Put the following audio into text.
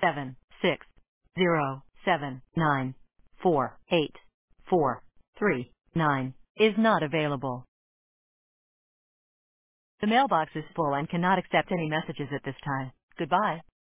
760794843 is not available. The mailbox is full and cannot accept any messages at this time. Goodbye.